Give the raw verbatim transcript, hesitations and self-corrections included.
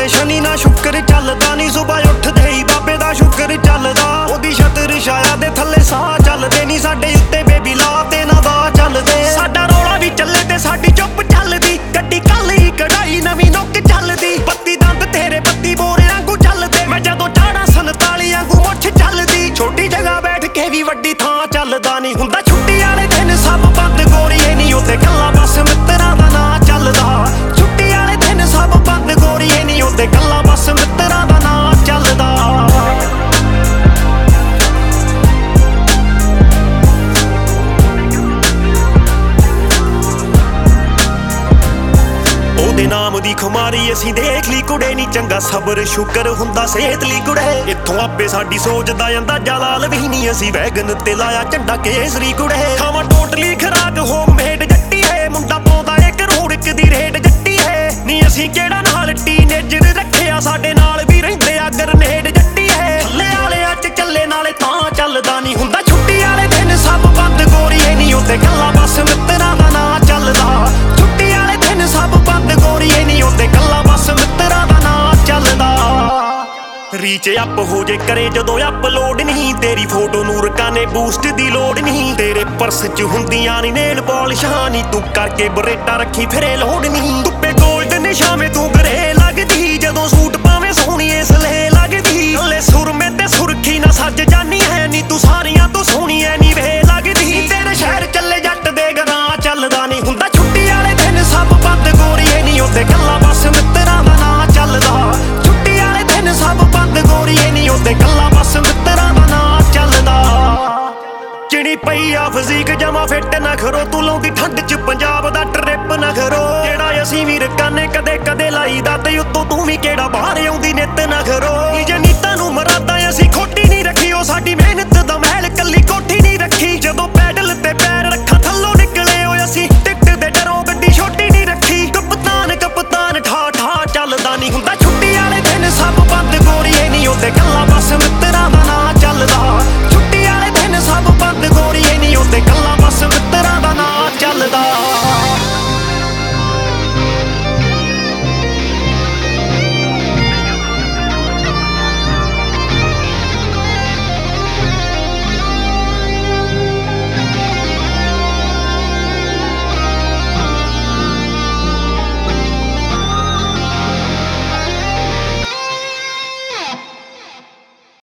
ਚੱਲਦੇ ਸ਼ਨੀ ਨਾ ਸ਼ੁਕਰ ਚੱਲਦਾ ਨੀ ਸੁਬਹ ਉੱਠਦੇ ਹੀ ਬਾਬੇ ਦਾ ਸ਼ੁਕਰ ਚੱਲਦਾ ਉਹਦੀ ਛਤਰ ਛਾਇਆ ਦੇ ਥੱਲੇ ਸਾਹ ਚੱਲਦੇ ਨੀ ਸਾਡੇ ਉੱਤੇ ਬੇਬੀ ਲਾ ਤੇ ਨਾ ਦਾ ਚੱਲਦੇ ਸਾਡਾ ਰੌਲਾ ਵੀ ਚੱਲੇ ਤੇ ਸਾਡੀ ਚੁੱਪ ਚੱਲਦੀ ਗੱਡੀ ਕੱਲ ਹੀ ਕਢਾਈ ਨਵੀਂ ਨੁੱਕ ਚੱਲਦੀ ਬੱਤੀ ਦੰਦ ਤੇਰੇ ਬੱਤੀ ਬੋਰੇ ਵਾਂਗੂ ਚੱਲਦੇ ਮੈਂ ਜਦੋਂ ਚਾੜਾ ਸੰਤਾਲੀ ਵਾਂਗੂ ਮੁੱਛ ਚੱਲਦੀ ਛੋਟੀ ਜਗ੍ਹਾ ਬੈਠ ਕੇ ਵੀ ਵੱਡੀ ਥਾਂ ਚੱਲਦਾ ਨਹੀਂ ਹੁੰਦਾ ਛੁੱਟੀ ਵਾਲੇ ਦਿਨ ਸਭ ਬੰਦ ਗੋਰੀਏ ਨਹੀਂ ਉੱਤੇ ਗੱਲਾਂ ਬਸ ਮਿੱਤਰਾਂ ਦਾ ਨਾਂ ਚੱਲਦਾ ਛੁੱਟੀ ਵਾਲੇ ਦਿਨ ਸਭ ਬੰਦ ਗੋਰੀਏ ਨਹੀਂ ਉੱਤੇ ਗੱਲਾਂ ਬਸ ਮਿੱਤਰਾਂ ਦਾ ਨਾਂ ਚੱਲਦਾ ਉਹਦੇ ਨਾਮ ਦੀ ਖੁਮਾਰੀ ਅਸੀਂ ਦੇਖ ਲਈ ਕੁੜੇ ਨੀ ਚੰਗਾ ਸਬਰ ਸ਼ੁਕਰ ਹੁੰਦਾ ਸਿਹਤ ਲਈ ਕੁੜੇ ਇੱਥੋਂ ਆਪੇ ਸਾਡੀ ਸੋਚਦਾ ਜਾਂਦਾ ਜਲਾਲ ਵੀ ਨਹੀਂ ਅਸੀਂ ਵੈਗਨ ਤੇ ਲਾਇਆ ਝੰਡਾ ਕੇਸਰੀ ਕੁੜੇ ਖਾਵਾਂ ਟੋਟਲੀ ਖਰਾਕ ਹੋਮਮੇਡ ਜੱਟੀ ਹੈ ਮੁੰਡਾ ਪਾਉਂਦਾ ਏ ਕਰੋੜ ਇੱਕ ਦੀ ਰੇਟ ਜੱਟੀ ਹੈ ਨੀ ਅਸੀਂ ਕਿਹੜਾ ਨਾਲ ਟੀਨੇਜਰ ਰੱਖਿਆ ਸਾਡੇ ਨਾਲ ਵੀ ਰਹਿੰਦੇ ਆ ਗਰਨੇਡ ਜੱਟੀ ਹੈ ਥੱਲੇ ਵਾਲਿਆਂ ਚ ਚੱਲੇ ਨਾਲੇ ਤਾਂ ਚੱਲਦਾ ਨਹੀਂ ਹੁੰਦਾ ਛੁੱਟੀ ਵਾਲੇ ਦਿਨ ਸਭ ਬੰਦ ਗੋਰੀਏ ਨਹੀਂ ਉੱਤੇ ਗੱਲਾਂ ਬਸ ਮਿੱਤਰਾਂ ਦਾ ਨਾਂ ਚੱਲਦਾ ਛੁੱਟੀ ਵਾਲੇ ਦਿਨ ਸਭ ਬੰਦ ਗੋਰੀਏ ਨਹੀਂ ਉੱਤੇ ਗੱਲਾਂ ਬਸ ਮਿੱਤਰਾਂ ਦਾ ਨਾਂ ਚੱਲਦਾ ਰੀਚ ਅਪ ਹੋ ਜੇ ਕਰੇ ਜਦੋਂ ਅਪਲੋਡ ਨਹੀਂ ਤੇਰੀ ਫੋਟੋ ਨੂੰ ਰਕਾਨੇ ਬੂਸਟ ਦੀ ਲੋੜ ਨਹੀਂ ਤੇਰੇ ਪਰਸ ਚ ਹੁੰਦੀਆਂ ਨੀ ਨੇਲ ਪਾਲਿਸ਼ਾਂ ਨੀ ਤੂੰ ਕਰਕੇ ਬਰੇਟਾ ਰੱਖੀ ਫਿਰੇ ਲੋੜ ਨਹੀਂ ਧੁੱਪੇ ਗੋਲਡ ਨਿਸ਼ਾਵੇਂ ਤੂੰ ਗਰੇ ਲੱਗਦੀ ਜਦੋਂ ਸੂਟ ਪਾਵੇਂ ਸੋਹਣੀ ਸਲੇਹ ਲੱਗਦੀ ਹਲੇ ਸੁਰਮੇ ਤੇ ਸੁਰਖੀ ਨਾ ਸੱਜ ਜਾਨੀ ਹੈ ਨੀ ਤੂੰ ਸਾਰੀਆਂ ਤੋਂ ਸੋਹਣੀ ਐ ਨੀ ਵੇ ਲੱਗਦੀ ਤੇਰੇ ਸ਼ਹਿਰ ਚੱਲੇ ਜੱਟ ਦੇ ਗਰਾਂ ਚੱਲਦਾ ਨਹੀਂ ਹੁੰਦਾ ਛੁੱਟੀ ਵਾਲੇ ਦਿਨ ਸਭ ਬੰਦ ਗੋਰੀਏ ਨਹੀਂ ਉੱਤੇ ਗੱਲਾਂ ਬਸ ਮਿੱਤਰਾਂ ਦਾ ਨਾਂ ਚੱਲਦਾ ਛੁੱਟੀ ਵਾਲੇ ਦਿਨ ਸਭ ਬੰਦ ਗੋਰੀਏ ਨਹੀਂ ਉੱਤੇ ਗੱਲਾਂ ਬਸ ਮਿੱਤਰਾਂ ਦਾ ਨਾਂ ਚੱਲਦਾ ਚਿੜੀ ਪਈ ਆ ਫਜ਼ੀਕ ਜਮਾ ਫਿੱਟ ਨਾ ਕਰੋ ਤੂੰ ਲਾਉਂਦੀ ਠੰਡ ਚ ਪੰਜਾਬ ਦਾ ਟ੍ਰਿਪ ਨਾ ਕਰੋ ਜਿਹੜਾ ਅਸੀਂ ਵੀ ਰਕਾਨੇ ਕਦੇ ਕਦੇ ਲਾਈਦਾ ਤੇ ਉੱਤੋਂ ਤੂੰ ਵੀ ਕਿਹੜਾ ਬਾਹਰ ਆਉਂਦੀ ਨਿੱਤ ਨਾ ਕਰੋ